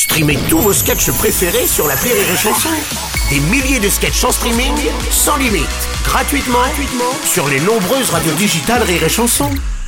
Streamez tous vos sketchs préférés sur l'appli Rire et Chanson. Des milliers de sketchs en streaming, sans limite, gratuitement sur les nombreuses radios digitales Rire et Chanson.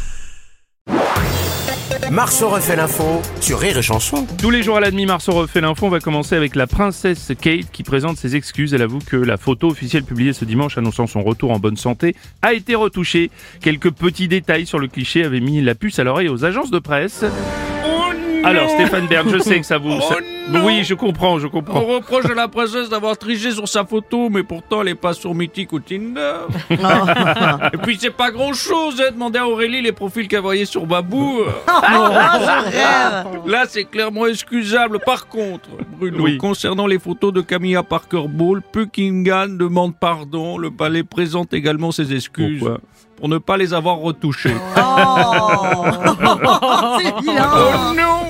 Marceau refait l'info sur Rire et Chanson. Tous les jours à la demi, Marceau refait l'info. On va commencer avec la princesse Kate qui présente ses excuses. Elle avoue que la photo officielle publiée ce dimanche annonçant son retour en bonne santé a été retouchée. Quelques petits détails sur le cliché avaient mis la puce à l'oreille aux agences de presse. Alors Stéphane Bern, je sais que ça vous... Oui, je comprends. On reproche à la princesse d'avoir triché sur sa photo, mais pourtant elle est pas sur Mythique ou Tinder. Et puis c'est pas grand chose, demander à Aurélie les profils qu'elle voyait sur Babou. Là c'est clairement excusable. Par contre, Bruno, concernant les photos de Camilla Parker Bowles, Buckingham demande pardon. Le palais présente également ses excuses. Pourquoi ? Pour ne pas les avoir retouchées. C'est bien. Oh non!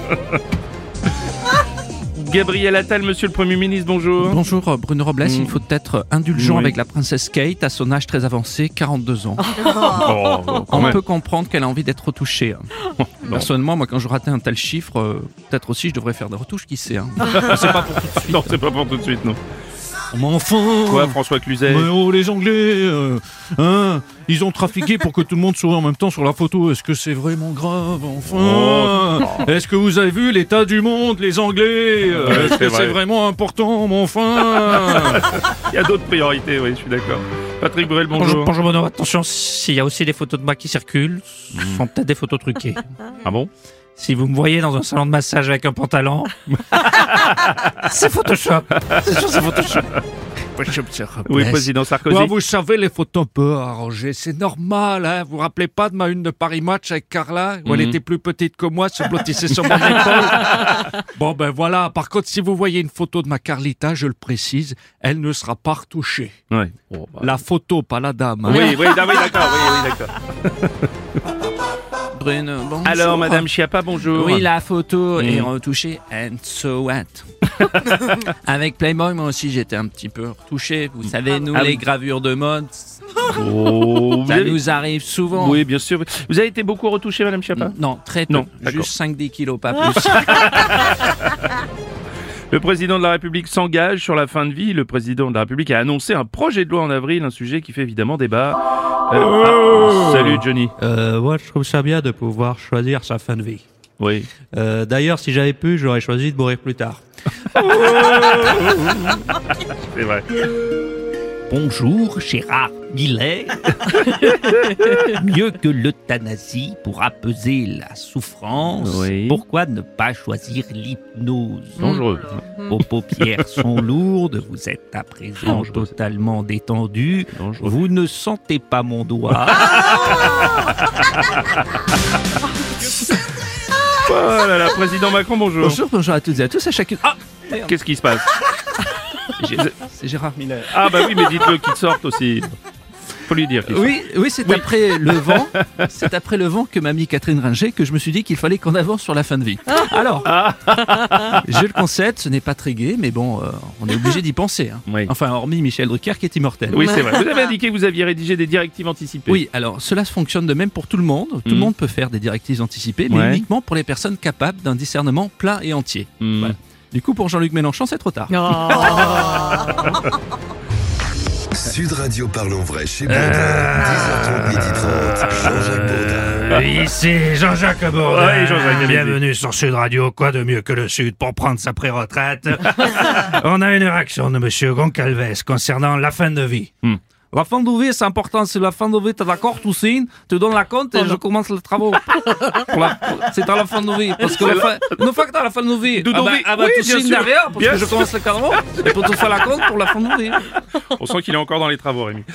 Gabriel Attal, monsieur le Premier ministre, bonjour. Bonjour Bruno Robles, il faut être indulgent avec la princesse Kate à son âge très avancé, 42 ans. On peut comprendre qu'elle a envie d'être retouchée. Personnellement, moi quand je ratais un tel chiffre, peut-être aussi je devrais faire des retouches, qui sait. C'est pas pour tout de suite. Non, c'est pas pour tout de suite, non. Mais enfin... Quoi, François Cluzet? Mais oh, les Anglais, ils ont trafiqué pour que tout le monde sourit en même temps sur la photo. Est-ce que c'est vraiment grave, enfin? Est-ce que vous avez vu l'état du monde, les Anglais? Est-ce que c'est vraiment important, mais enfin? Il y a d'autres priorités, oui, je suis d'accord. Patrick Bruel, bonjour. Bonjour Bruno, attention, s'il y a aussi des photos de moi qui circulent, ce sont peut-être des photos truquées. Ah bon? Si vous me voyez dans un salon de massage avec un pantalon, c'est Photoshop. C'est sûr, c'est Photoshop. Oui, président Sarkozy. Ouais, vous savez, les photos un peu arrangées, c'est normal, hein. Vous vous rappelez pas de ma une de Paris Match avec Carla, où elle était plus petite que moi, se blottissait sur mon épaule? Bon, ben voilà. Par contre, si vous voyez une photo de ma Carlita, je le précise, elle ne sera pas retouchée. Ouais. La photo, pas la dame. Hein. Oui, d'accord. Bruno, bonjour. Alors, Madame Schiappa, bonjour. Oui, la photo est retouchée, and so what? Avec Playboy, moi aussi j'étais un petit peu retouché. Vous savez, nous, les gravures de mode, ça nous arrive souvent. Oui, bien sûr. Vous avez été beaucoup retouché, Madame Schiappa? Non, très peu. Non, d'accord. Juste 5-10 kilos, pas plus. Le président de la République s'engage sur la fin de vie. Le président de la République a annoncé un projet de loi en avril, un sujet qui fait évidemment débat. Salut Johnny. Moi, je trouve ça bien de pouvoir choisir sa fin de vie. Oui. D'ailleurs, si j'avais pu, j'aurais choisi de mourir plus tard. C'est vrai. Bonjour, Gérard Millet. Mieux que l'euthanasie pour apaiser la souffrance, pourquoi ne pas choisir l'hypnose? Dangereux. Vos paupières sont lourdes, vous êtes à présent totalement détendu. Vous ne sentez pas mon doigt. Oh là là, président Macron, bonjour. Bonjour à toutes et à tous, à chacun. Ah, Qu'est-ce qui se passe? c'est Gérard Miller. Ah bah oui, mais dites-le qu'il sorte aussi. Faut lui dire qu'il sorte. Oui, c'est après le vent. C'est après le vent que m'a mis Catherine Ringer que je me suis dit qu'il fallait qu'on avance sur la fin de vie. Alors, je le concède, ce n'est pas très gai, mais bon, on est obligé d'y penser. Hein. Oui. Enfin, hormis Michel Drucker qui est immortel. Oui, c'est vrai. Vous avez indiqué que vous aviez rédigé des directives anticipées. Oui, alors cela fonctionne de même pour tout le monde. Tout le monde peut faire des directives anticipées, mais uniquement pour les personnes capables d'un discernement plein et entier. Voilà. Du coup, pour Jean-Luc Mélenchon, c'est trop tard. Sud Radio Parlons Vrai chez Bourdin, 10h30, 12h30, Jean-Jacques Bourdin. Ici Jean-Jacques Bourdin. Oui, Jean-Jacques, bienvenue sur Sud Radio. Quoi de mieux que le Sud pour prendre sa pré-retraite? On a une réaction de monsieur Goncalves concernant la fin de vie. La fin de vie, c'est important. C'est la fin de vie, t'es d'accord, Toussine? Tu donnes la compte et je commence les travaux. C'est à la fin de vie. Parce que une fois que t'as la fin de vie, Toussine derrière, parce que je commence les travaux. Et pour te faire la compte pour la fin de vie. On sent qu'il est encore dans les travaux, Rémi.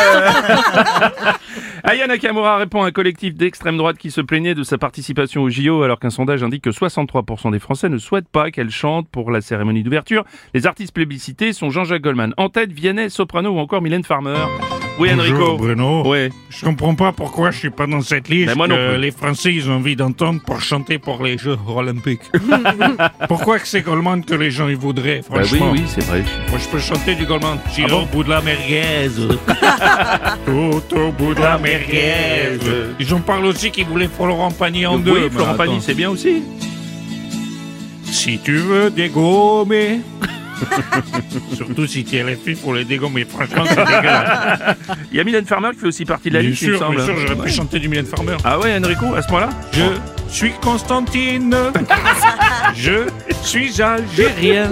Aya Nakamura répond à un collectif d'extrême droite qui se plaignait de sa participation au JO alors qu'un sondage indique que 63% des Français ne souhaitent pas qu'elle chante pour la cérémonie d'ouverture. Les artistes plébiscités sont Jean-Jacques Goldman en tête, Vianney, soprano ou encore Mylène Farmer. Oui, Enrico. Bonjour Bruno. Oui. Je comprends pas pourquoi je suis pas dans cette liste Mais moi non que plus. les Français ils ont envie d'entendre pour chanter pour les Jeux Olympiques. Pourquoi que c'est Goldman que les gens ils voudraient, franchement? oui, c'est vrai. Moi je peux chanter du Goldman. J'irai au bout de la merguez. Tout au bout de la merguez. Ils en parlent aussi qu'ils voulaient Florent Pagny en deux. Oui, mais Florent Pagny, attends. c'est bien aussi. Si tu veux dégommer. Surtout si tu es RFI pour les dégommer, franchement c'est dégueulasse. Il y a Mylène Farmer qui fait aussi partie de la Bien liste, il me sûr, semble. j'aurais pu chanter du Mylène Farmer. Ah ouais, Enrico, à ce point-là? Je suis Constantine. Je suis algérien.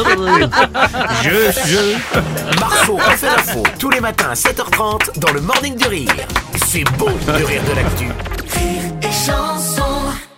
Marceau refait l'info tous les matins à 7h30 dans le Morning du Rire. C'est bon de rire de l'actu. Rire et chanson.